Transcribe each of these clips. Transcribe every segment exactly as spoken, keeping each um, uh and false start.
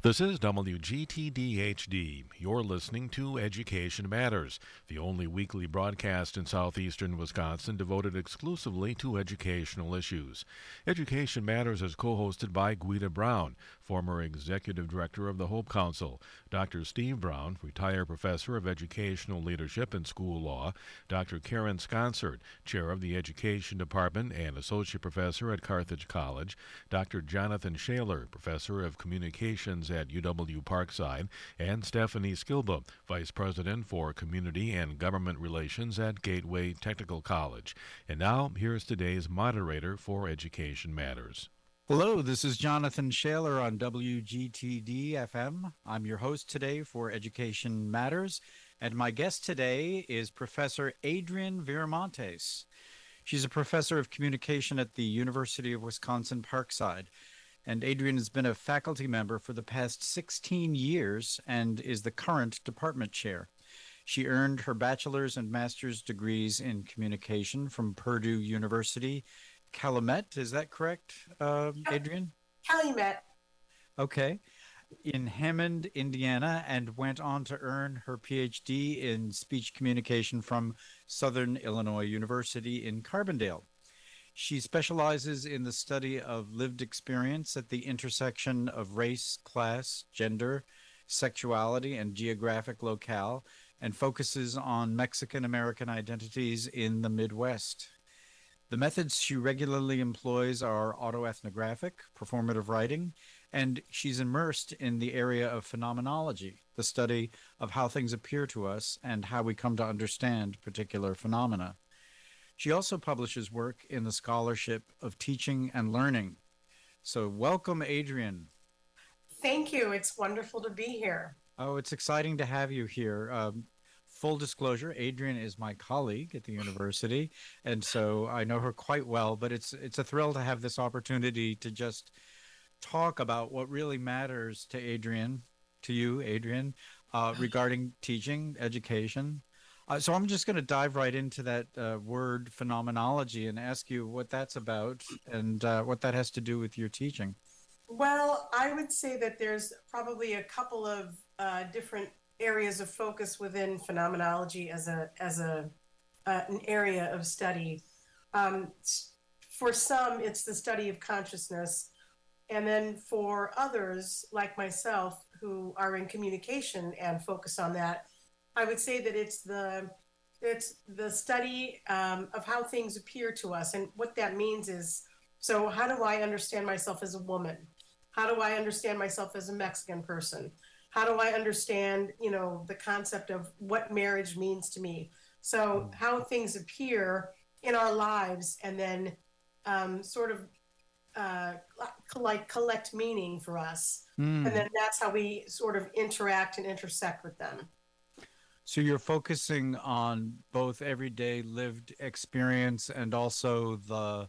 This is W G T D H D. You're listening to Education Matters, the only weekly broadcast in southeastern Wisconsin devoted exclusively to educational issues. Education Matters is co-hosted by Guida Brown, former executive director of the Hope Council, Doctor Steve Brown, retired professor of educational leadership and school law, Doctor Karen Sconsert, chair of the education department and associate professor at Carthage College, Doctor Jonathan Shaler, professor of communications at U W Parkside, and Stephanie Skilba, Vice President for Community and Government Relations at Gateway Technical College. And now, here's today's moderator for Education Matters. Hello, this is Jonathan Shaler on W G T D F M. I'm your host today for Education Matters, and my guest today is Professor Adrienne Viramontes. She's a professor of communication at the University of Wisconsin-Parkside. And Adrienne has been a faculty member for the past sixteen years and is the current department chair. She earned her bachelor's and master's degrees in communication from Purdue University, Calumet. Is that correct, uh, Adrienne? Calumet. Okay. In Hammond, Indiana, and went on to earn her P H D in speech communication from Southern Illinois University in Carbondale. She specializes in the study of lived experience at the intersection of race, class, gender, sexuality, and geographic locale, and focuses on Mexican-American identities in the Midwest. The methods she regularly employs are autoethnographic, performative writing, and she's immersed in the area of phenomenology, the study of how things appear to us and how we come to understand particular phenomena. She also publishes work in the scholarship of teaching and learning. So welcome, Adrienne. Thank you. It's wonderful to be here. Oh, it's exciting to have you here. Um, full disclosure, Adrienne is my colleague at the university, and so I know her quite well, but it's it's a thrill to have this opportunity to just talk about what really matters to Adrienne, to you, Adrienne, uh, regarding teaching, education. Uh, so I'm just going to dive right into that uh, word phenomenology and ask you what that's about and uh, what that has to do with your teaching. Well, I would say that there's probably a couple of uh, different areas of focus within phenomenology as a as a uh, an area of study. Um, for some, it's the study of consciousness, and then for others, like myself, who are in communication and focus on that, I would say that it's the it's the study um, of how things appear to us. And what that means is, so how do I understand myself as a woman? How do I understand myself as a Mexican person? How do I understand, you know, the concept of what marriage means to me? So how things appear in our lives and then um, sort of uh, like collect meaning for us. Mm. And then that's how we sort of interact and intersect with them. So you're focusing on both everyday lived experience and also the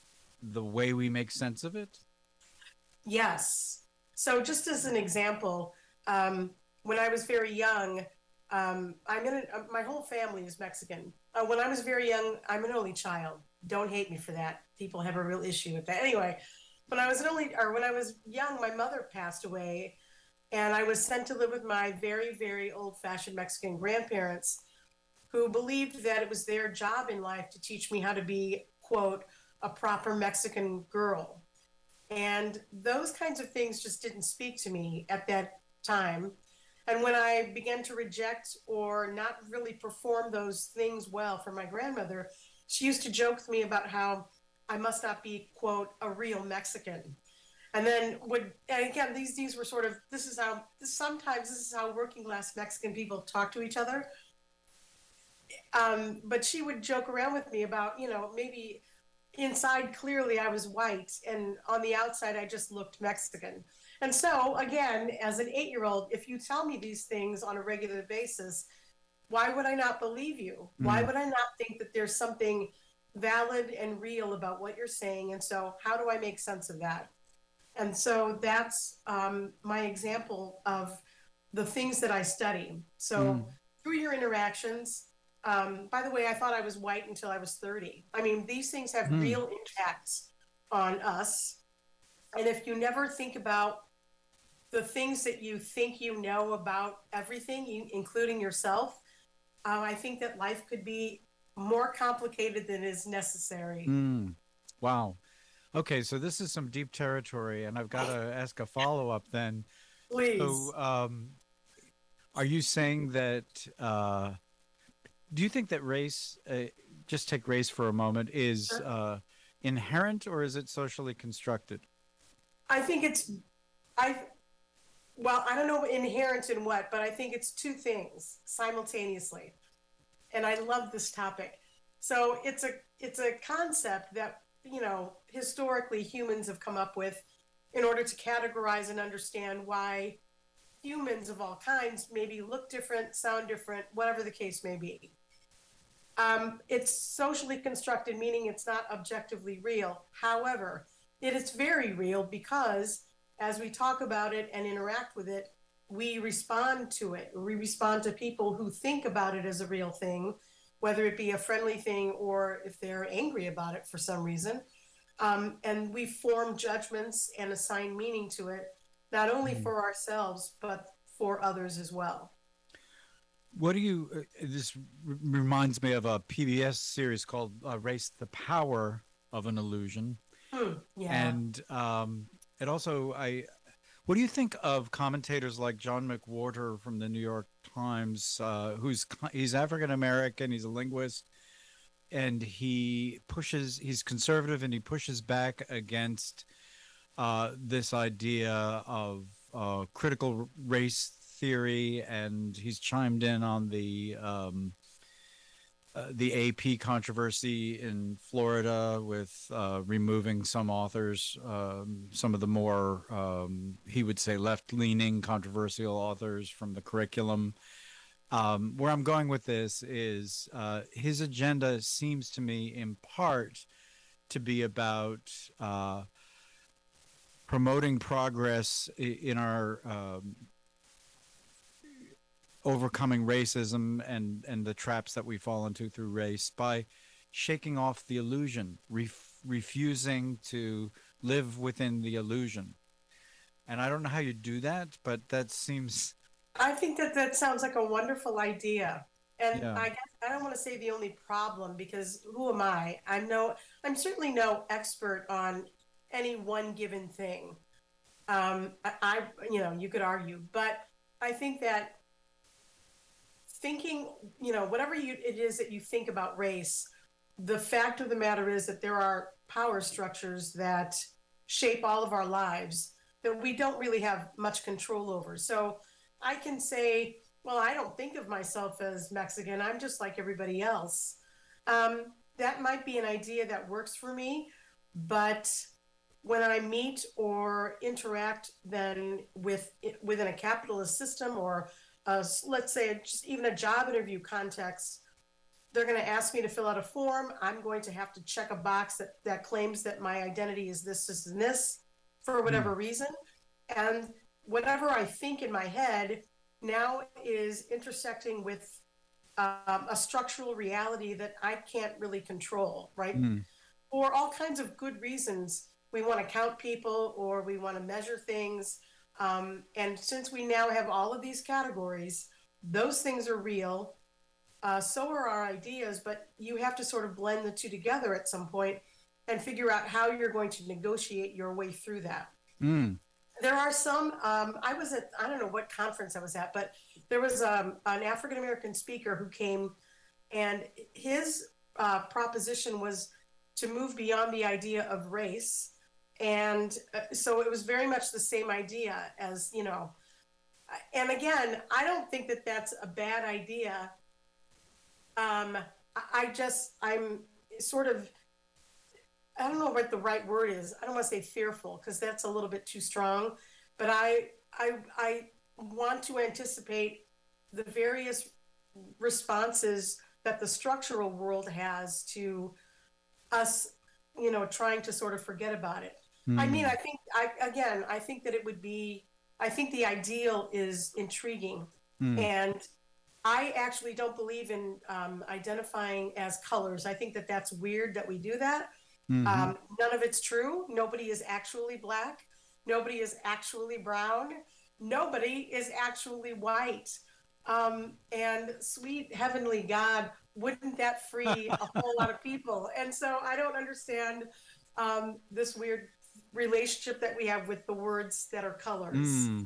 the way we make sense of it? Yes. So just as an example, um, when I was very young, um, I'm in a, my whole family is Mexican. Uh, when I was very young, I'm an only child. Don't hate me for that. People have a real issue with that. Anyway, when I was an only, or when I was young, my mother passed away. And I was sent to live with my very, very old-fashioned Mexican grandparents who believed that it was their job in life to teach me how to be, quote, a proper Mexican girl. And those kinds of things just didn't speak to me at that time. And when I began to reject or not really perform those things well for my grandmother, she used to joke with me about how I must not be, quote, a real Mexican. And then would, and again, these these were sort of, this is how, this, sometimes this is how working class Mexican people talk to each other. Um, but she would joke around with me about, you know, maybe inside clearly I was white and on the outside I just looked Mexican. And so again, as an eight-year-old, if you tell me these things on a regular basis, why would I not believe you? Mm. Why would I not think that there's something valid and real about what you're saying? And so how do I make sense of that? And so that's um, my example of the things that I study. So mm. through your interactions, um, by the way, I thought I was white until I was thirty. I mean, these things have mm. real impacts on us. And if you never think about the things that you think you know about everything, you, including yourself, uh, I think that life could be more complicated than is necessary. Mm. Wow. Okay, so this is some deep territory, and I've got to ask a follow-up then. Please. So, um, are you saying that, uh, do you think that race, uh, just take race for a moment, is uh, inherent, or is it socially constructed? I think it's, I, well, I don't know inherent in what, but I think it's two things simultaneously. And I love this topic. So it's a, it's a concept that, you know, historically humans have come up with in order to categorize and understand why humans of all kinds maybe look different, sound different, whatever the case may be. Um, it's socially constructed, meaning it's not objectively real. However, it is very real because as we talk about it and interact with it, we respond to it. We respond to people who think about it as a real thing, whether it be a friendly thing or if they're angry about it for some reason. Um, and we form judgments and assign meaning to it, not only mm. for ourselves, but for others as well. What do you, uh, this r- reminds me of a P B S series called uh, Race, the Power of an Illusion. Hmm, yeah. And um, it also, I, what do you think of commentators like John McWhorter from the New York Times, uh, who's, he's African-American, he's a linguist, and he pushes, he's conservative and he pushes back against uh, this idea of uh, critical race theory, and he's chimed in on the um, uh, the A P controversy in Florida with uh, removing some authors, um, some of the more, um, he would say, left-leaning controversial authors from the curriculum. Um, where I'm going with this is uh, his agenda seems to me in part to be about uh, promoting progress in our um, overcoming racism and, and the traps that we fall into through race by shaking off the illusion, ref- refusing to live within the illusion. And I don't know how you do that, but that seems... I think that that sounds like a wonderful idea. And Yeah. I guess I don't want to say the only problem, because who am I? I'm no, I'm certainly no expert on any one given thing. Um, I, I, you know, you could argue, but I think that thinking, you know, whatever you, it is that you think about race, the fact of the matter is that there are power structures that shape all of our lives that we don't really have much control over. So I can say, well, I don't think of myself as Mexican. I'm just like everybody else. Um, that might be an idea that works for me, but when I meet or interact then with within a capitalist system or Uh, let's say just even a job interview context, they're going to ask me to fill out a form. I'm going to have to check a box that, that claims that my identity is this, this, and this for whatever mm. reason. And whatever I think in my head now is intersecting with um, a structural reality that I can't really control, right? Mm. For all kinds of good reasons. We want to count people or we want to measure things. Um, and since we now have all of these categories, those things are real. Uh, so are our ideas, but you have to sort of blend the two together at some point and figure out how you're going to negotiate your way through that. Mm. There are some, um, I was at, I don't know what conference I was at, but there was um, an African-American speaker who came, and his uh, proposition was to move beyond the idea of race. And uh, so it was very much the same idea as, you know, and again, I don't think that that's a bad idea. Um, I just, I'm sort of, I don't know what the right word is. I don't want to say fearful because that's a little bit too strong, but I, I, I want to anticipate the various responses that the structural world has to us, you know, trying to sort of forget about it. Mm. I mean, I think, I, again, I think that it would be, I think the ideal is intriguing. Mm. And I actually don't believe in um, identifying as colors. I think that that's weird that we do that. Mm-hmm. Um, none of it's true. Nobody is actually black. Nobody is actually brown. nobody is actually white. Um, and sweet heavenly God, wouldn't that free a whole lot of people? And so I don't understand um, this weird relationship that we have with the words that are colors. Mm.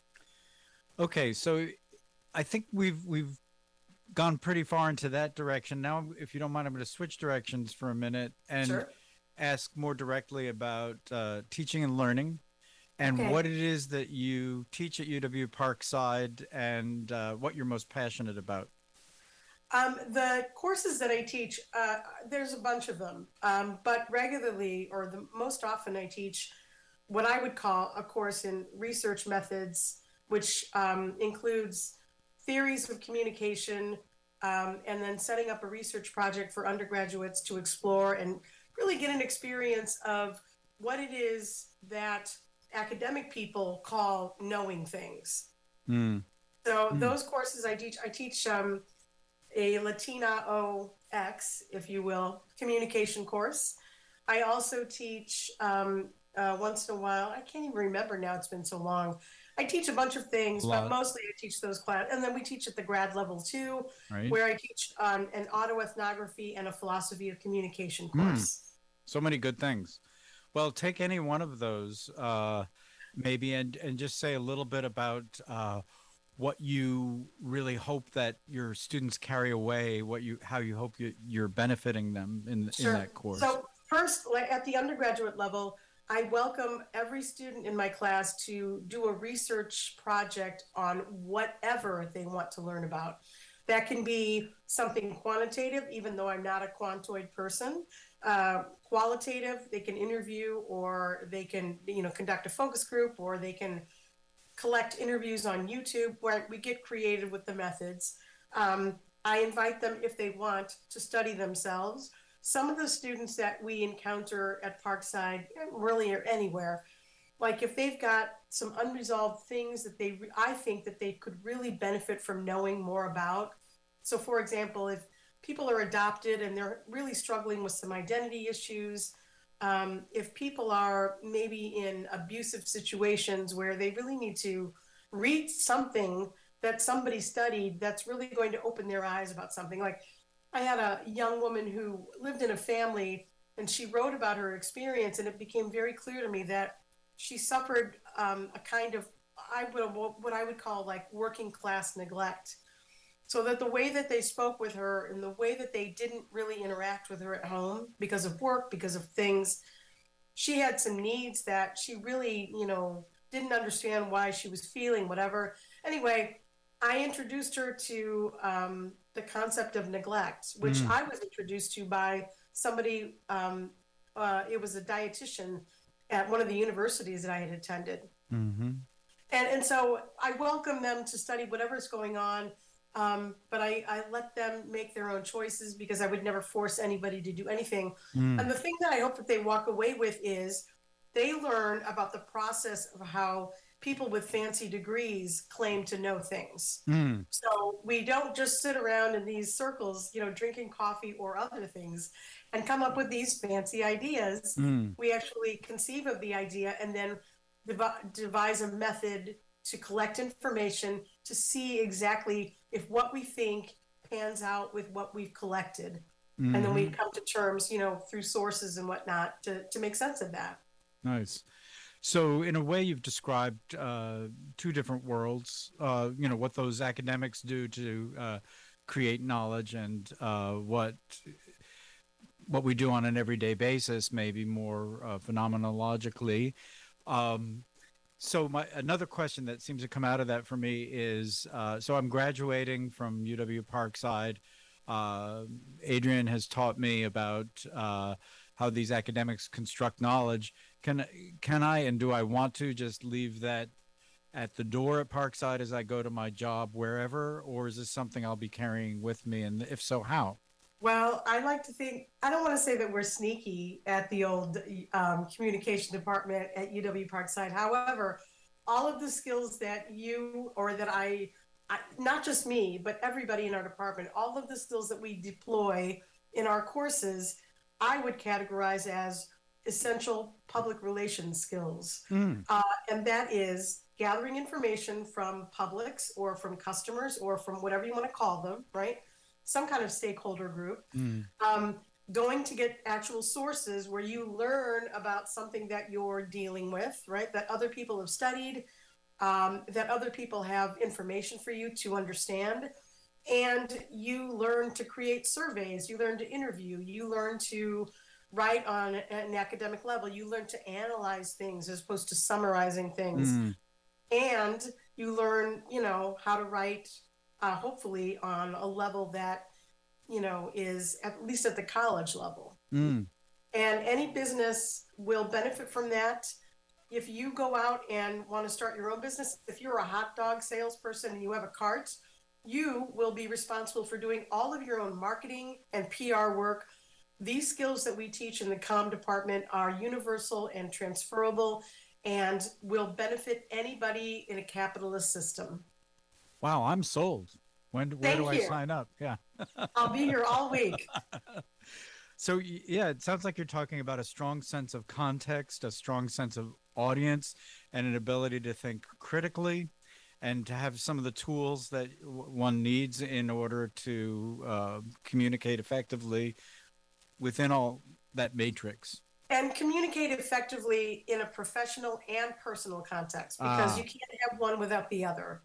Okay, so I think we've we've gone pretty far into that direction. Now, if you don't mind, I'm going to switch directions for a minute and Sure. ask more directly about uh, teaching and learning, and Okay. what it is that you teach at U W Parkside, and uh, what you're most passionate about. Um, the courses that I teach, uh, there's a bunch of them, um, but regularly, or the most often, I teach what I would call a course in research methods, which um, includes theories of communication, um, and then setting up a research project for undergraduates to explore and really get an experience of what it is that academic people call knowing things. Mm. So Mm. those courses I teach, I teach um, a Latina O X, if you will, communication course. I also teach um, uh, once in a while, I can't even remember now, it's been so long. I teach a bunch of things, but mostly I teach those class. And then we teach at the grad level too, Right. where I teach um, an autoethnography and a philosophy of communication course. Mm. So many good things. Well, take any one of those, uh, maybe, and, and just say a little bit about uh, what you really hope that your students carry away, what you, how you hope you, you're benefiting them in, Sure. in that course. So first, like at the undergraduate level, I welcome every student in my class to do a research project on whatever they want to learn about. That can be something quantitative, even though I'm not a quantoid person. Uh, qualitative, they can interview, or they can, you know, conduct a focus group, or they can collect interviews on YouTube, where we get creative with the methods. Um, I invite them, if they want, to study themselves. Some of the students that we encounter at Parkside, really or anywhere, like if they've got some unresolved things that they, I think that they could really benefit from knowing more about. So for example, if people are adopted and they're really struggling with some identity issues, um, if people are maybe in abusive situations where they really need to read something that somebody studied that's really going to open their eyes about something. Like I had a young woman who lived in a family, and she wrote about her experience, and it became very clear to me that she suffered um, a kind of, I would, what I would call like working class neglect. So that the way that they spoke with her and the way that they didn't really interact with her at home because of work, because of things, she had some needs that she really, you know, didn't understand why she was feeling whatever. Anyway, I introduced her to um, the concept of neglect, which Mm. I was introduced to by somebody, um, uh, it was a dietitian at one of the universities that I had attended. Mm-hmm. And, and so I welcome them to study whatever's going on, um, but I, I let them make their own choices because I would never force anybody to do anything. Mm. And the thing that I hope that they walk away with is they learn about the process of how people with fancy degrees claim to know things. Mm. So we don't just sit around in these circles, you know, drinking coffee or other things and come up with these fancy ideas. Mm. We actually conceive of the idea and then dev- devise a method to collect information to see exactly if what we think pans out with what we've collected. Mm-hmm. And then we come to terms, you know, through sources and whatnot to, to make sense of that. Nice. So in a way, you've described uh, two different worlds, uh, you know, what those academics do to uh, create knowledge, and uh, what what we do on an everyday basis, maybe more uh, phenomenologically. Um, so my another question that seems to come out of that for me is, uh, so I'm graduating from U W Parkside. Uh, Adrian has taught me about uh, how these academics construct knowledge. Can can I and do I want to just leave that at the door at Parkside as I go to my job wherever, or is this something I'll be carrying with me? And if so, how? Well, I like to think, I don't want to say that we're sneaky at the old um, communication department at U W Parkside. However, all of the skills that you or that I, I, not just me, but everybody in our department, all of the skills that we deploy in our courses, I would categorize as essential public relations skills. Mm. Uh, and that is gathering information from publics or from customers or from whatever you want to call them, right? Some kind of stakeholder group. Mm. Um, going to get actual sources where you learn about something that you're dealing with, right? That other people have studied, um, that other people have information for you to understand. And you learn to create surveys, you learn to interview, you learn to write on an academic level, you learn to analyze things as opposed to summarizing things. Mm. And you learn, you know, how to write, uh, hopefully on a level that, you know, is at least at the college level. Mm. And any business will benefit from that. If you go out and want to start your own business, if you're a hot dog salesperson and you have a cart, you will be responsible for doing all of your own marketing and P R work. These skills that we teach in the comm department are universal and transferable and will benefit anybody in a capitalist system. Wow, I'm sold. When where Thank do I you. sign up? Yeah. I'll be here all week. So y- yeah, it sounds like you're talking about a strong sense of context, a strong sense of audience, and an ability to think critically, and to have some of the tools that w- one needs in order to uh, communicate effectively within all that matrix. And communicate effectively in a professional and personal context, because Ah. you can't have one without the other.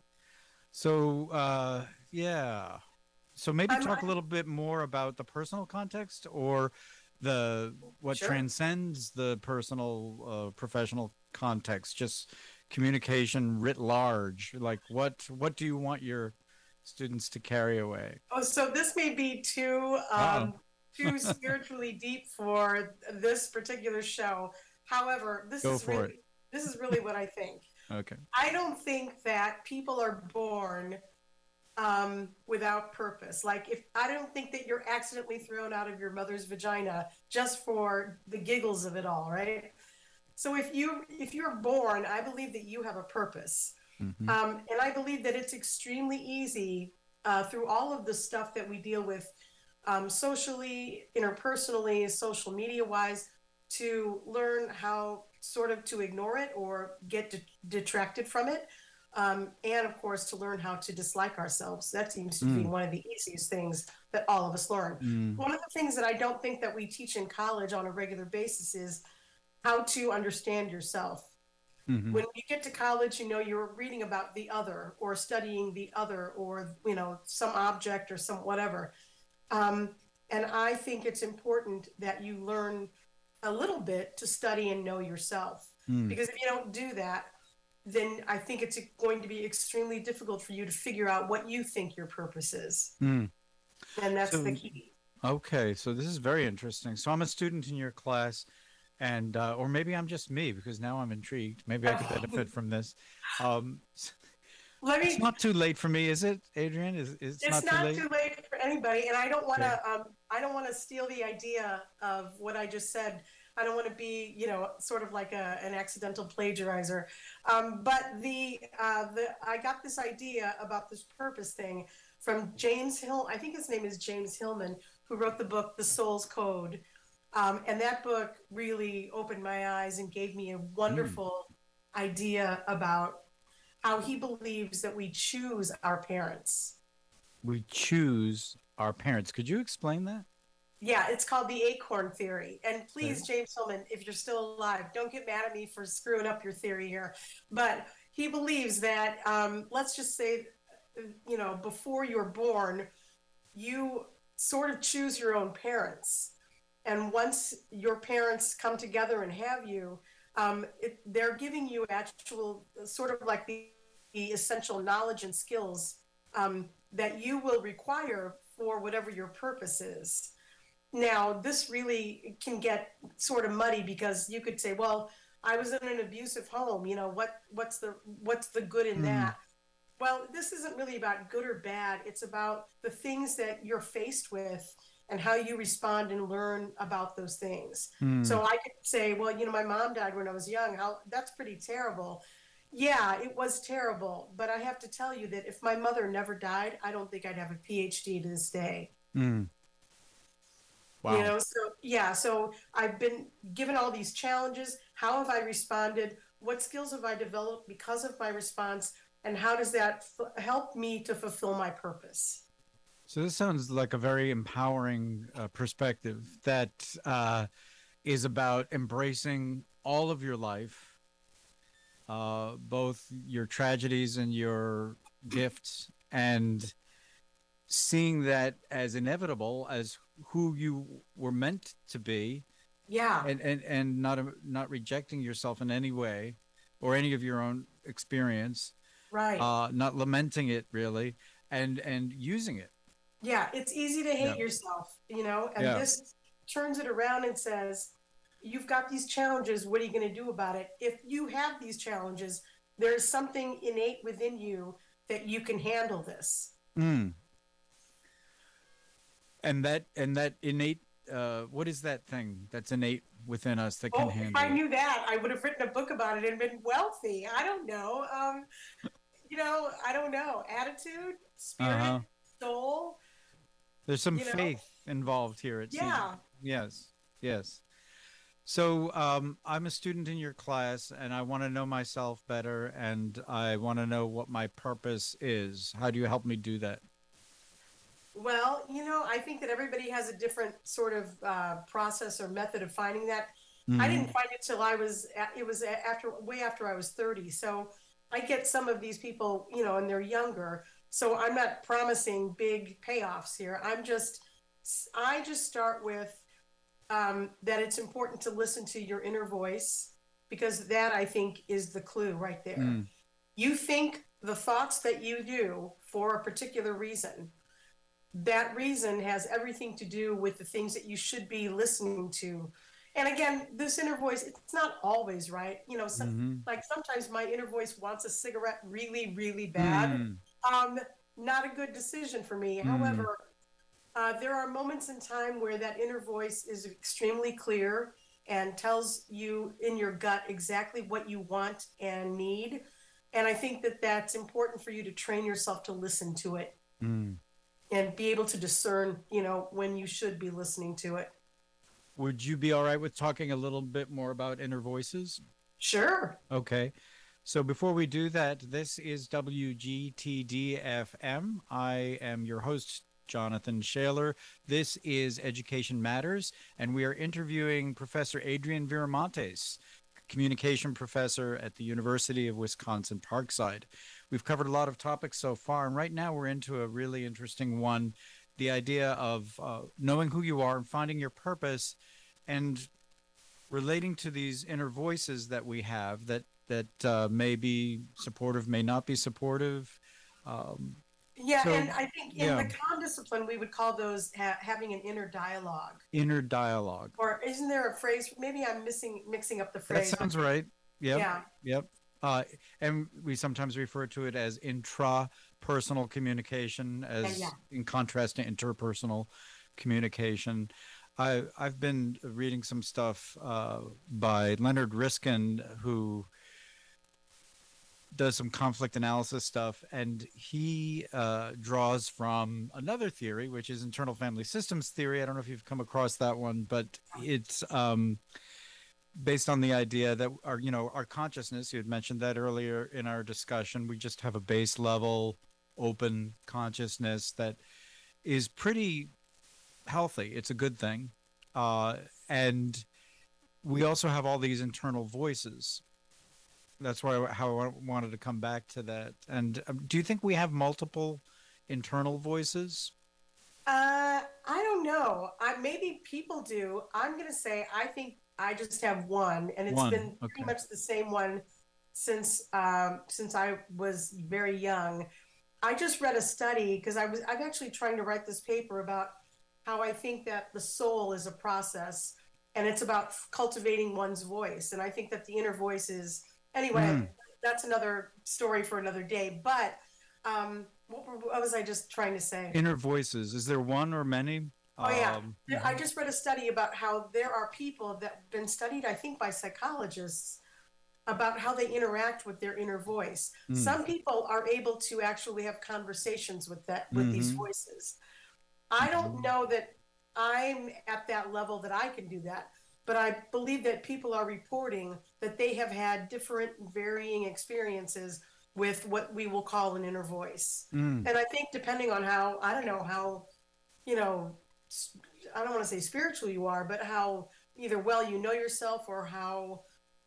So uh, yeah, so maybe I'm- talk a little bit more about the personal context, or the what Sure. transcends the personal uh, professional context, just communication writ large. Like what what do you want your students to carry away? Oh, so this may be too um, too spiritually deep for this particular show. However, this Go is for really this is really what I think. Okay. I don't think that people are born um, without purpose. Like, if I don't think that you're accidentally thrown out of your mother's vagina just for the giggles of it all, right? So if you if you're born, I believe that you have a purpose, Mhm. um, and I believe that it's extremely easy uh, through all of the stuff that we deal with, um, socially, interpersonally, social media wise, to learn how sort of to ignore it or get de- detracted from it. Um, and of course, to learn how to dislike ourselves. That seems to be Mm. one of the easiest things that all of us learn. Mm. One of the things that I don't think that we teach in college on a regular basis is how to understand yourself. Mhm. When you get to college, you know, you're reading about the other or studying the other or, you know, some object or some whatever. Um, and I think it's important that you learn a little bit to study and know yourself. Mm. Because if you don't do that, then I think it's going to be extremely difficult for you to figure out what you think your purpose is. Mm. And that's So- the key. Okay, so this is very interesting. So I'm a student in your class, and uh, or maybe I'm just me, because now I'm intrigued. Maybe I could benefit from this. Um, s- Let me it's not too late for me, is it, Adrian? Is, is it's, it's not, too late? for anybody, and I don't want to Okay. um, I don't want to steal the idea of what I just said. I don't want to be, you know, sort of like a, an accidental plagiarizer. Um, but the uh, the I got this idea about this purpose thing from James Hill. I think his name is James Hillman, who wrote the book The Soul's Code. Um, and that book really opened my eyes and gave me a wonderful idea about how he believes that we choose our parents. We choose our parents. Could you explain that? Yeah, it's called the acorn theory. And please, Okay. James Hillman, if you're still alive, don't get mad at me for screwing up your theory here. But he believes that, um, let's just say, you know, before you're born, you sort of choose your own parents. And once your parents come together and have you, um, it, they're giving you actual, sort of like the, the essential knowledge and skills um, that you will require for whatever your purpose is. Now, this really can get sort of muddy, because you could say, well, I was in an abusive home, you know, what what's the what's the good in Mm. that? Well, this isn't really about good or bad. It's about the things that you're faced with and how you respond and learn about those things. Mm. So I could say, well, you know, my mom died when I was young. How that's pretty terrible. Yeah, it was terrible, but I have to tell you that if my mother never died, I don't think I'd have a P H D to this day. Mm. Wow. You know, so yeah, so I've been given all these challenges. How have I responded? what skills have I developed because of my response, and how does that f- help me to fulfill my purpose? So this sounds like a very empowering uh, perspective that uh, is about embracing all of your life, uh, both your tragedies and your gifts, and seeing that as inevitable as who you were meant to be, Yeah, and and and not not rejecting yourself in any way or any of your own experience, right. uh, not lamenting it really, and and using it. Yeah, it's easy to Yeah, hate yourself, you know, and yeah. this turns it around and says, you've got these challenges. What are you going to do about it? If you have these challenges, there's something innate within you that you can handle this. Mm. And that and that innate, uh, what is that thing that's innate within us that can Oh, if I handle it? knew that, I would have written a book about it and been wealthy. I don't know. Um, you know, I don't know. Attitude, Uh spirit, huh. soul, There's some you know? faith involved here. It seems. Yeah. Yes. Yes. So um, I'm a student in your class, and I want to know myself better, and I want to know what my purpose is. How do you help me do that? Well, you know, I think that everybody has a different sort of uh, process or method of finding that. I Mm-hmm. didn't find it till I was, it was after, way after I was thirty. So I get some of these people, you know, and they're younger. So I'm not promising big payoffs here. I'm just, I just start with um, that it's important to listen to your inner voice, because that, I think, is the clue right there. Mm. You think the thoughts that you do for a particular reason, that reason has everything to do with the things that you should be listening to. And again, this inner voice, it's not always right. You know, some, Mm-hmm. like sometimes my inner voice wants a cigarette really, really bad. Mm. Um, not a good decision for me. Mm. However, uh, there are moments in time where that inner voice is extremely clear and tells you in your gut exactly what you want and need. And I think that that's important for you to train yourself to listen to it Mm. and be able to discern, you know, when you should be listening to it. Would you be all right with talking a little bit more about inner voices? Sure. Okay. So before we do that, this is W G T D F M. I am your host, Jonathan Shaler. This is Education Matters, and we are interviewing Professor Adrian Viramontes, communication professor at the University of Wisconsin Parkside. We've covered a lot of topics so far, and right now we're into a really interesting one, the idea of uh, knowing who you are and finding your purpose, and relating to these inner voices that we have that that uh, may be supportive, may not be supportive. Um, Yeah, so, and I think in yeah, the calm discipline, we would call those ha- having an inner dialogue. inner dialogue. Or isn't there a phrase? Maybe I'm missing, mixing up the That phrase. sounds right. Yep. Yeah, Yep. Uh, and we sometimes refer to it as intrapersonal communication, yeah, as yeah. in contrast to interpersonal communication. I, I've been reading some stuff uh, by Leonard Riskin, who does some conflict analysis stuff, and he uh, draws from another theory, which is internal family systems theory. I don't know if you've come across that one, but it's um, based on the idea that our, you know, our consciousness, you had mentioned that earlier in our discussion, we just have a base level open consciousness that is pretty healthy. It's a good thing. Uh, and we also have all these internal voices. That's why how I wanted to come back to that. And um, do you think we have multiple internal voices? Uh, I don't know. I, maybe people do. I'm going to say I think I just have one, and it's One. been pretty Okay. much the same one since um, since I was very young. I just read a study because I was I'm actually trying to write this paper about how I think that the soul is a process, and it's about cultivating one's voice. And I think that the inner voice is anyway. Mm. That's another story for another day. But um, what, what was I just trying to say? Inner voices. Is there one or many? Oh yeah, Um, There- I just read a study about how there are people that have been studied, I think, by psychologists about how they interact with their inner voice. Mm. Some people are able to actually have conversations with that with these Mhm. voices. I don't know that I'm at that level that I can do that, but I believe that people are reporting that they have had different varying experiences with what we will call an inner voice. Mm. And I think depending on how, I don't know how, you know, I don't want to say spiritual you are, but how either well you know yourself or how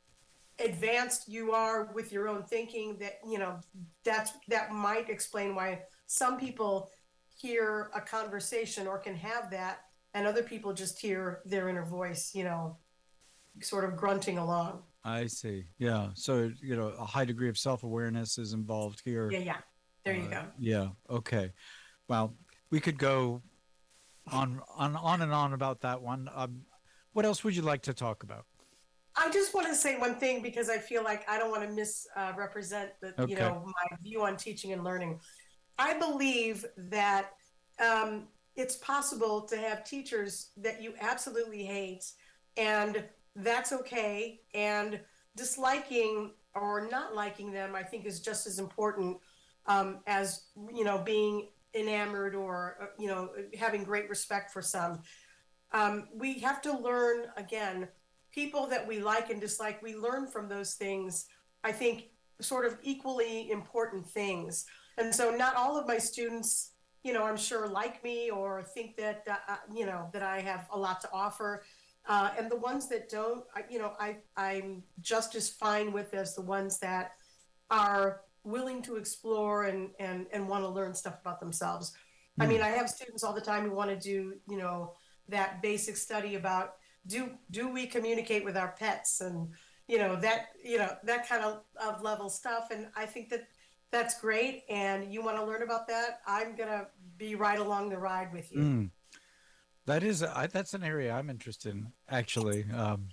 advanced you are with your own thinking, that, you know, that's, that might explain why some people hear a conversation or can have that, and other people just hear their inner voice, you know, sort of grunting along. I see. Yeah. So, you know, a high degree of self-awareness is involved here. Yeah, yeah. There you Uh, go. Yeah. Okay. Well, we could go on, on, on and on about that one. Um, what else would you like to talk about? I just want to say one thing, because I feel like I don't want to misrepresent uh, the, Okay. you know, my view on teaching and learning. I believe that um, it's possible to have teachers that you absolutely hate, and that's okay. And disliking or not liking them, I think, is just as important um, as, you know, being enamored or, uh, you know, having great respect for some. Um, we have to learn, again, people that we like and dislike, we learn from those things, I think, sort of equally important things. And so not all of my students, you know, I'm sure like me or think that, uh, you know, that I have a lot to offer. Uh, and the ones that don't, I, you know, I, I'm just as fine with as the ones that are willing to explore and, and, and want to learn stuff about themselves. Mm. I mean, I have students all the time who want to do, you know, that basic study about do do we communicate with our pets, and you know that you know that kind of, of level stuff. And I think that that's great, and you want to learn about that, I'm gonna be right along the ride with you. Mm. That is I, that's an area I'm interested in, actually. Um,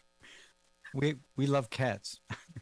we we love cats.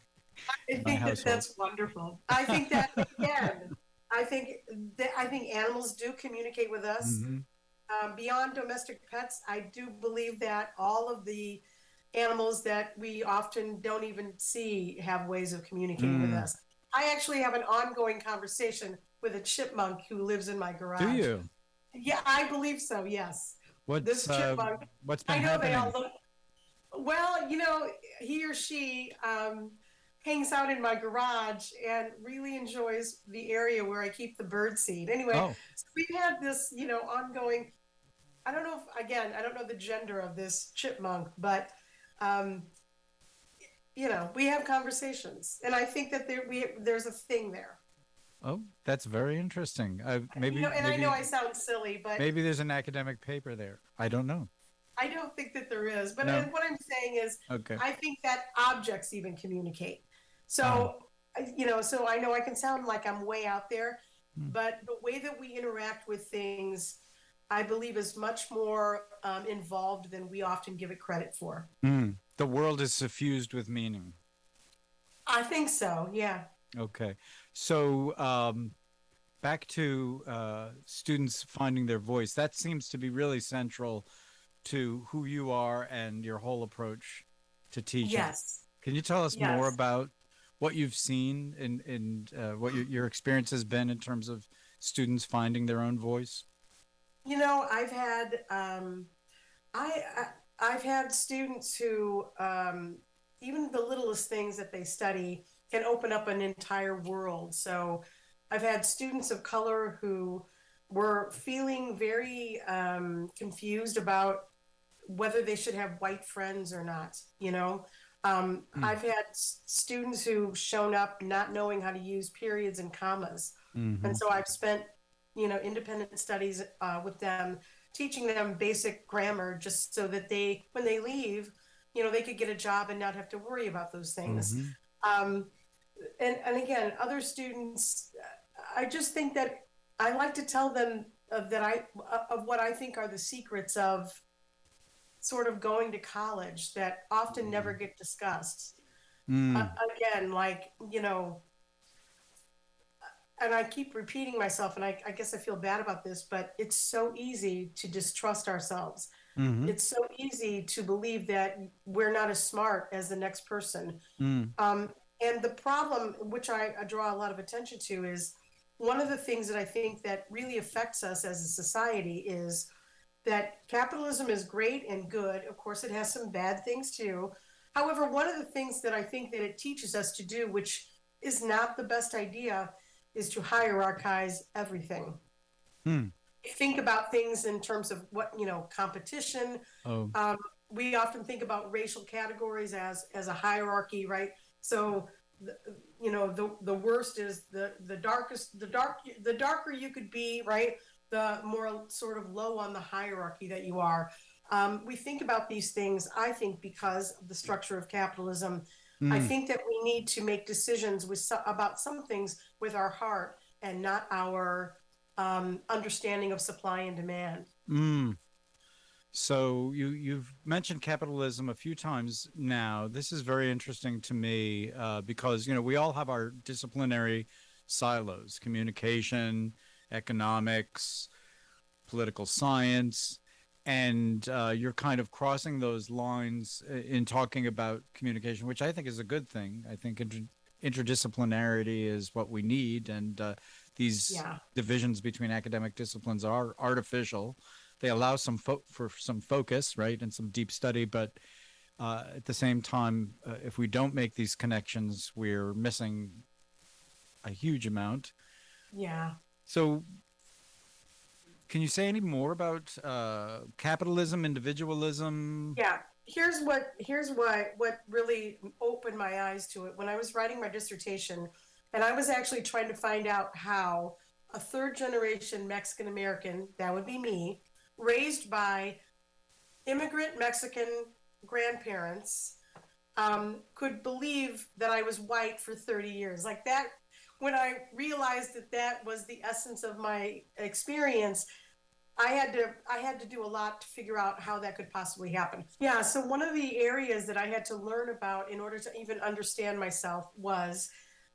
I think that that's wonderful. I think that again, I think that I think animals do communicate with us. Mm-hmm. Um, beyond domestic pets, I do believe that all of the animals that we often don't even see have ways of communicating mm. with us. I actually have an ongoing conversation with a chipmunk who lives in my garage. Do you? Yeah, I believe so, yes. What's, this chipmunk, uh, what's been I know happening? They all look, well, you know, he or she um, hangs out in my garage and really enjoys the area where I keep the bird seed. Anyway, oh. so we've had this, you know, ongoing, I don't know if, again, I don't know the gender of this chipmunk, but, um, you know, we have conversations, and I think that there we there's a thing there. Oh, that's very interesting. Uh, maybe, you know, and maybe, I know I sound silly, but maybe there's an academic paper there. I don't know. I don't think that there is, but no. I, what I'm saying is, okay. I think that objects even communicate. So, uh-huh. you know, so I know I can sound like I'm way out there, hmm. but the way that we interact with things, I believe, is much more um, involved than we often give it credit for. Mm. The world is suffused with meaning. I think so, yeah. Okay. So um, back to uh, students finding their voice. That seems to be really central to who you are and your whole approach to teaching. Yes. Can you tell us yes. more about what you've seen and, and uh, what your, your experience has been in terms of students finding their own voice? You know, I've had um, I, I I've had students who um, even the littlest things that they study can open up an entire world. So I've had students of color who were feeling very um, confused about whether they should have white friends or not. You know, um, mm. I've had students who've shown up not knowing how to use periods and commas, mm-hmm. and so I've spent you know, independent studies uh, with them, teaching them basic grammar just so that they, when they leave, you know, they could get a job and not have to worry about those things. Mm-hmm. Um, and, and again, other students, I just think that I like to tell them of that I, of what I think are the secrets of sort of going to college that often mm. never get discussed. Mm. Uh, again, like, you know, and I keep repeating myself, and I, I guess I feel bad about this, but it's so easy to distrust ourselves. Mm-hmm. It's so easy to believe that we're not as smart as the next person. Mm. Um, and the problem, which I, I draw a lot of attention to, is one of the things that I think that really affects us as a society is that capitalism is great and good. Of course, it has some bad things too. However, one of the things that I think that it teaches us to do, which is not the best idea, is to hierarchize everything. Hmm. Think about things in terms of what, you know, competition. Oh. Um, we often think about racial categories as as a hierarchy, right? So, the, you know, the the worst is the the darkest, the dark, the darker you could be, right? The more sort of low on the hierarchy that you are. Um, we think about these things, I think, because of the structure of capitalism. Mm. I think that we need to make decisions with so, about some things with our heart and not our um, understanding of supply and demand. Mm. So you you've mentioned capitalism a few times now. This is very interesting to me uh, because you know we all have our disciplinary silos: communication, economics, political science, and uh, you're kind of crossing those lines in talking about communication, which I think is a good thing. I think inter- interdisciplinarity is what we need, and uh, these Yeah. divisions between academic disciplines are artificial. They allow some fo- for some focus, right, and some deep study, but uh, at the same time, uh, if we don't make these connections, we're missing a huge amount. Yeah. So, can you say any more about uh, capitalism, individualism? Yeah. Here's what here's why what really opened my eyes to it when I was writing my dissertation, and I was actually trying to find out how a third generation Mexican American, that would be me, raised by immigrant Mexican grandparents, um, could believe that I was white for thirty years. Like that, when I realized that that was the essence of my experience, I had to I had to do a lot to figure out how that could possibly happen. Yeah, so one of the areas that I had to learn about in order to even understand myself was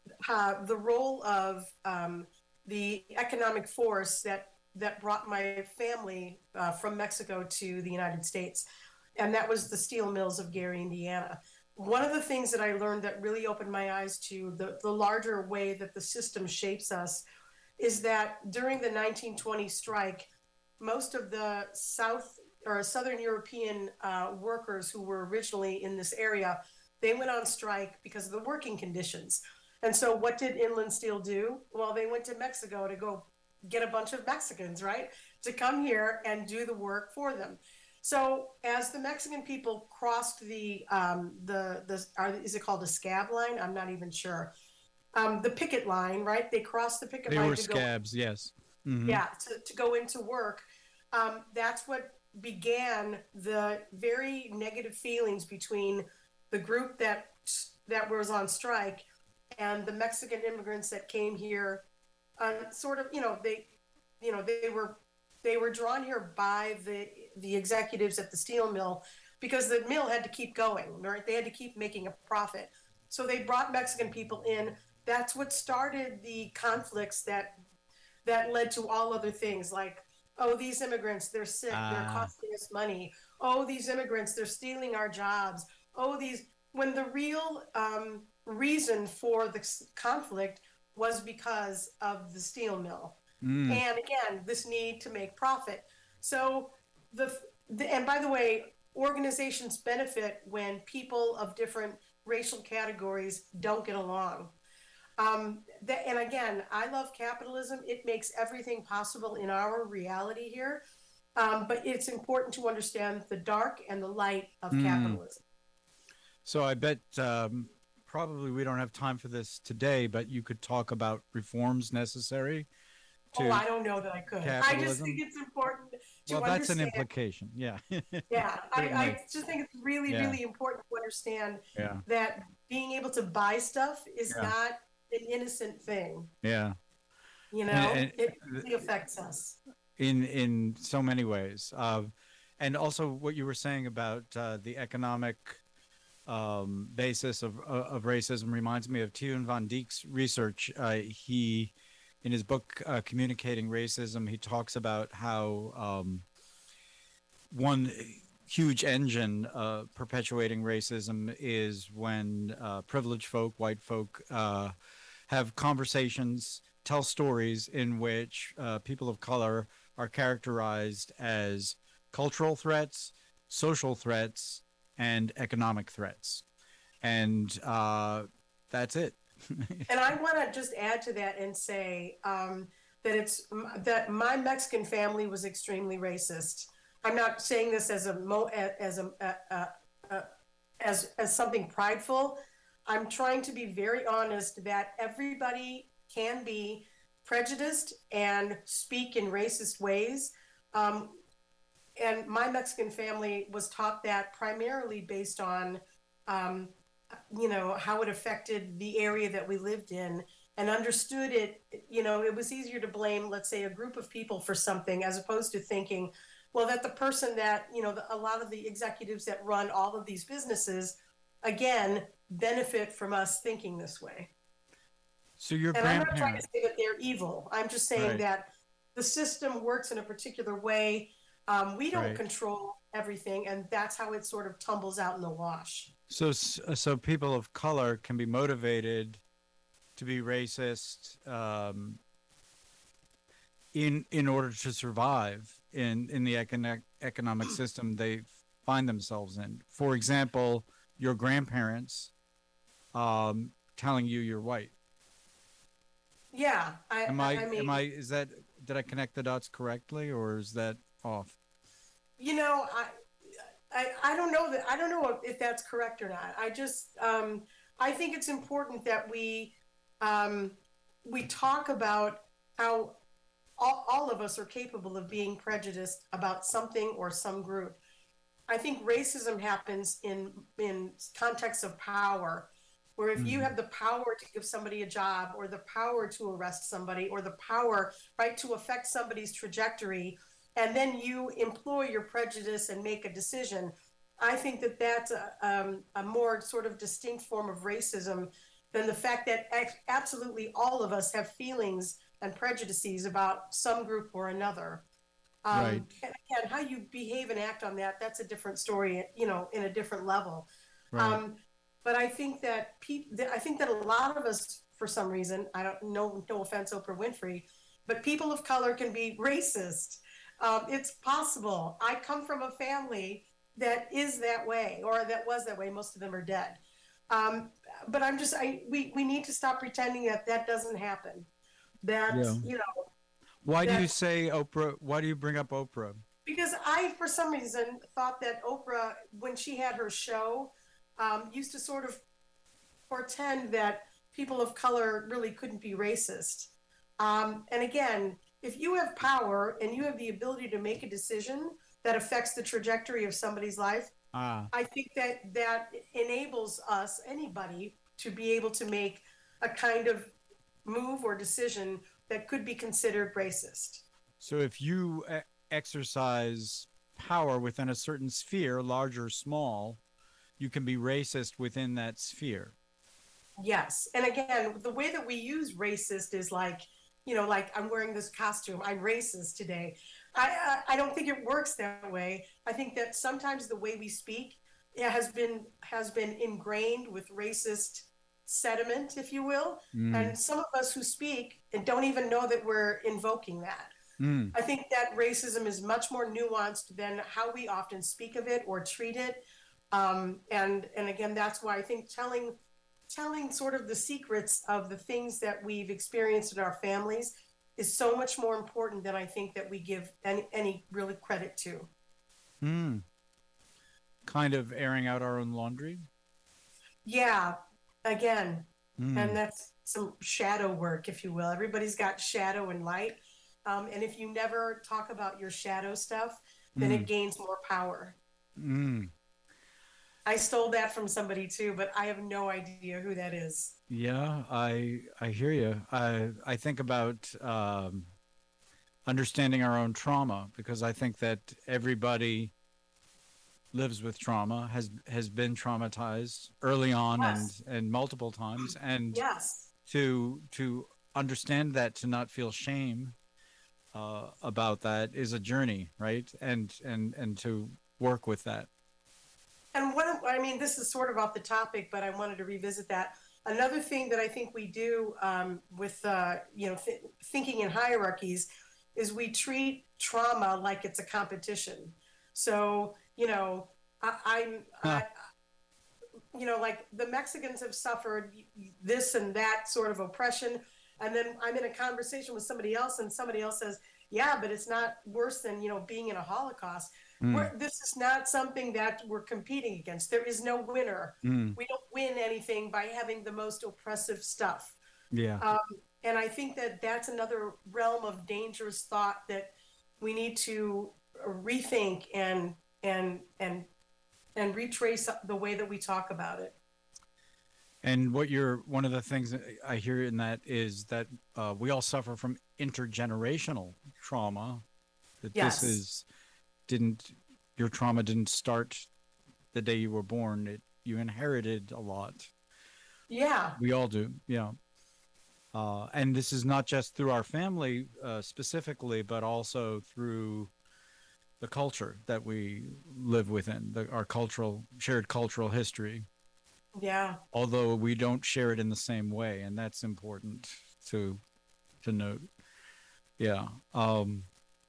uh, the role of um, the economic force that that brought my family uh, from Mexico to the United States, and that was the steel mills of Gary, Indiana. One of the things that I learned that really opened my eyes to the, the larger way that the system shapes us is that during the nineteen twenty strike, most of the South or Southern European uh, workers who were originally in this area, they went on strike because of the working conditions. And so what did Inland Steel do? Well, they went to Mexico to go get a bunch of Mexicans, right, to come here and do the work for them. So as the Mexican people crossed the, um, the, the are, is it called a scab line? I'm not even sure. Um, the picket line, right? They crossed the picket They line were to scabs, go, yes. Mm-hmm. yeah, to, to go into work. Um, that's what began the very negative feelings between the group that that was on strike and the Mexican immigrants that came here. Um, sort of, you know, they, you know, they were they were drawn here by the the executives at the steel mill because the mill had to keep going, right? They had to keep making a profit. So they brought Mexican people in. That's what started the conflicts that that led to all other things like, oh, these immigrants, they're sick, Ah. they're costing us money. Oh, these immigrants, they're stealing our jobs. Oh, these, when the real um, reason for the conflict was because of the steel mill. Mm. And again, this need to make profit. So the, the, and by the way, organizations benefit when people of different racial categories don't get along. Um, that, and again, I love capitalism. It makes everything possible in our reality here. Um, but it's important to understand the dark and the light of Mm. capitalism. So I bet um, probably we don't have time for this today, but you could talk about reforms necessary to Oh, I don't know that I could. I just capitalism. think it's important to Well, that's an understand. implication. Yeah. Yeah, I, I Certainly. just think it's really, Yeah. really important to understand Yeah. that being able to buy stuff is Yeah. not an innocent thing. Yeah. You know, And- and- it really affects us. in in so many ways, uh, and also what you were saying about uh, the economic um, basis of of racism reminds me of Thierry van Dijk's research. Uh, he, in his book uh, Communicating Racism, he talks about how um, one huge engine uh, perpetuating racism is when uh, privileged folk, white folk, uh, have conversations, tell stories in which uh, people of color are characterized as cultural threats, social threats, and economic threats. And uh, that's it. And I want to just add to that and say um, that it's that my Mexican family was extremely racist. I'm not saying this as a mo as a, a, a, a as as something prideful. I'm trying to be very honest that everybody can be prejudiced and speak in racist ways. Um, and my Mexican family was taught that primarily based on, um, you know, how it affected the area that we lived in, and understood it. You know, it was easier to blame, let's say, a group of people for something as opposed to thinking, well, that the person that, you know, the, a lot of the executives that run all of these businesses, again, benefit from us thinking this way. So your and I'm not trying to grandparents, say that they're evil. I'm just saying Right. that the system works in a particular way. Um, we don't Right. control everything, and that's how it sort of tumbles out in the wash. so so people of color can be motivated to be racist um, in in order to survive in in the economic economic system they find themselves in. For example, your grandparents um, telling you you're white. Yeah, I, Am I, I mean, am I is that did I connect the dots correctly, or is that off? you know, I, I, I don't know that I don't know if that's correct or not. I just, um, I think it's important that we, um, we talk about how all, all of us are capable of being prejudiced about something or some group. I think racism happens in in contexts of power, where if you Mhm. have the power to give somebody a job, or the power to arrest somebody, or the power, right, to affect somebody's trajectory, and then you employ your prejudice and make a decision, I think that that's a, um, a more sort of distinct form of racism than the fact that ex- absolutely all of us have feelings and prejudices about some group or another. Um, Right. And again, how you behave and act on that, that's a different story, you know, in a different level. Right. Um, but I think that people, I think that a lot of us, for some reason, I don't know, no offense, Oprah Winfrey, but people of color can be racist. Um, it's possible. I come from a family that is that way, or that was that way. Most of them are dead. Um, but I'm just, I, we, we need to stop pretending that that doesn't happen. That, Yeah. you know, Why do you that- say Oprah? Why do you bring up Oprah? because I, for some reason, thought that Oprah, when she had her show, um, used to sort of portend that people of color really couldn't be racist. Um, and again, if you have power and you have the ability to make a decision that affects the trajectory of somebody's life, Ah, I think that that enables us, anybody, to be able to make a kind of move or decision that could be considered racist. so if you e- exercise power within a certain sphere, large or small, you can be racist within that sphere. Yes. And again, the way that we use racist is like, you know, like I'm wearing this costume, I'm racist today. I, I, I don't think it works that way. I think that sometimes the way we speak, it has been has been ingrained with racist sediment, if you will. Mm. And some of us who speak and don't even know that we're invoking that. Mm. I think that racism is much more nuanced than how we often speak of it or treat it. Um, and and again, that's why I think telling telling sort of the secrets of the things that we've experienced in our families is so much more important than I think that we give any, any really credit to. Mm. Kind of airing out our own laundry. Yeah, again, Mm. and that's some shadow work, if you will. Everybody's got shadow and light. Um, and if you never talk about your shadow stuff, then Mm. it gains more power. Mm. I stole that from somebody too, but I have no idea who that is. Yeah, I I hear you. I I think about um, understanding our own trauma, because I think that everybody lives with trauma, has has been traumatized early on, Yes. and and multiple times, and Yes. to to understand that, to not feel shame uh, about that, is a journey, right? And and and to work with that. And one of, I mean, this is sort of off the topic, but I wanted to revisit that. Another thing that I think we do um, with, uh, you know, th- thinking in hierarchies is we treat trauma like it's a competition. So, you know, I, I'm, huh. I, you know, like the Mexicans have suffered this and that sort of oppression. And then I'm in a conversation with somebody else and somebody else says, yeah, but it's not worse than, you know, being in a Holocaust. Mm. We're, this is not something that we're competing against. There is no winner. Mm. We don't win anything by having the most oppressive stuff. Yeah. Um, and I think that that's another realm of dangerous thought that we need to rethink and, and, and, and retrace the way that we talk about it. And what you're, one of the things that I hear in that is that uh, we all suffer from intergenerational trauma. That yes. this is, didn't, your trauma didn't start the day you were born. It, you inherited a lot. Yeah. We all do. Yeah. Uh, and this is not just through our family uh, specifically, but also through the culture that we live within, the, our cultural, shared cultural history. Yeah. Although we don't share it in the same way, and that's important to to note. Yeah. Um,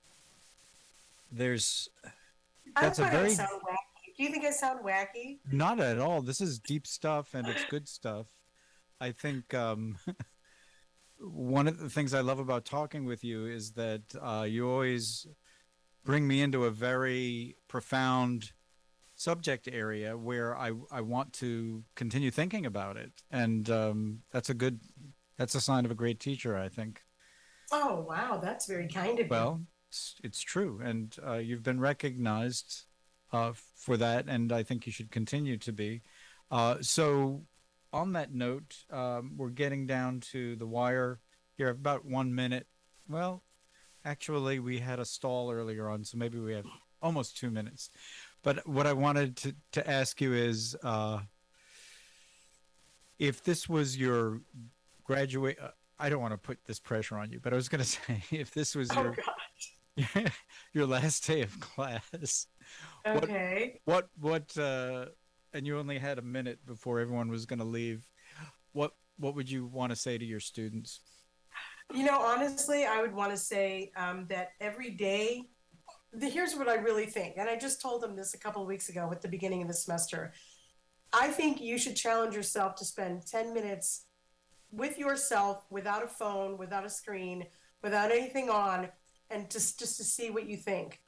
there's that's I a very. I sound wacky. Do you think I sound wacky? Not at all. This is deep stuff, and it's good stuff. I think um, one of the things I love about talking with you is that uh, you always bring me into a very profound subject area where I, I want to continue thinking about it. And um, that's a good, that's a sign of a great teacher, I think. Oh, wow. That's very kind of well, you. Well, it's, it's true. And uh, you've been recognized uh, for that. And I think you should continue to be. Uh, so on that note, um, we're getting down to the wire here, about one minute. Well, actually, we had a stall earlier on, so maybe we have almost two minutes. But what I wanted to, to ask you is, uh, if this was your graduate, uh, I don't want to put this pressure on you, but I was going to say, if this was oh, your, your your last day of class, okay, what what, what uh, and you only had a minute before everyone was going to leave, what what would you want to say to your students? You know, honestly, I would want to say um, that every day, the, here's what I really think. And I just told them this a couple of weeks ago at the beginning of the semester. I think you should challenge yourself to spend ten minutes with yourself, without a phone, without a screen, without anything on, and just, just to see what you think.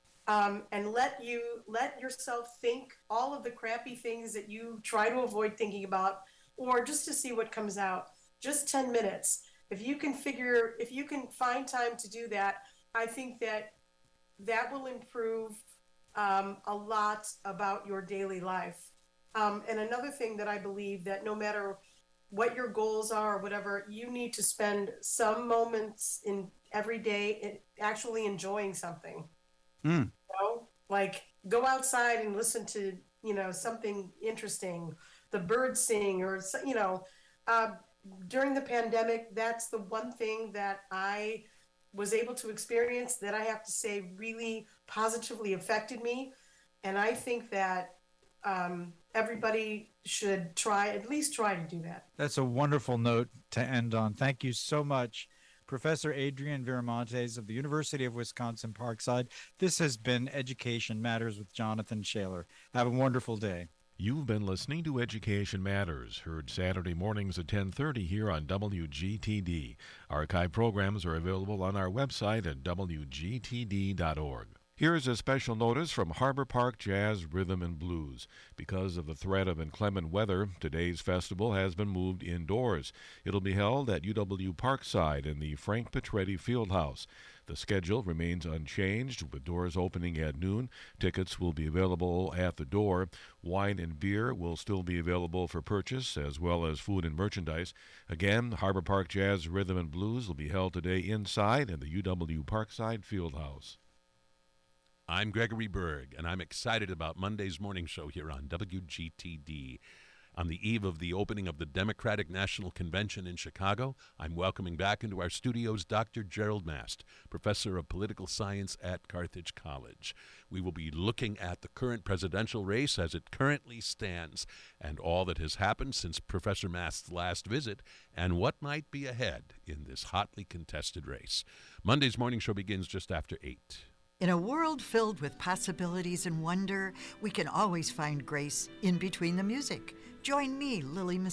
Um, and let you let yourself think all of the crappy things that you try to avoid thinking about, or just to see what comes out. Just ten minutes. If you can figure, if you can find time to do that, I think that that will improve um, a lot about your daily life. Um, and another thing that I believe that no matter what your goals are or whatever, you need to spend some moments in every day in actually enjoying something. Mm. You know? Like go outside and listen to, you know, something interesting, the birds sing, or, you know, uh, during the pandemic, that's the one thing that I was able to experience that I have to say really positively affected me. And I think that um, everybody should try, at least try to do that. That's a wonderful note to end on. Thank you so much, Professor Adrienne Viramontes of the University of Wisconsin Parkside. This has been Education Matters with Jonathan Shaler. Have a wonderful day. You've been listening to Education Matters, heard Saturday mornings at ten thirty here on W G T D. Archive programs are available on our website at w g t d dot org. Here's a special notice from Harbor Park Jazz, Rhythm and Blues. Because of the threat of inclement weather, today's festival has been moved indoors. It'll be held at U W Parkside in the Frank Petretti Fieldhouse. The schedule remains unchanged, with doors opening at noon. Tickets will be available at the door. Wine and beer will still be available for purchase, as well as food and merchandise. Again, Harbor Park Jazz, Rhythm and Blues will be held today inside in the U W Parkside Fieldhouse. I'm Gregory Berg, and I'm excited about Monday's morning show here on W G T D. On the eve of the opening of the Democratic National Convention in Chicago, I'm welcoming back into our studios Doctor Gerald Mast, Professor of Political Science at Carthage College. We will be looking at the current presidential race as it currently stands, and all that has happened since Professor Mast's last visit, and what might be ahead in this hotly contested race. Monday's morning show begins just after eight. In a world filled with possibilities and wonder, we can always find grace in between the music. Join me, Lily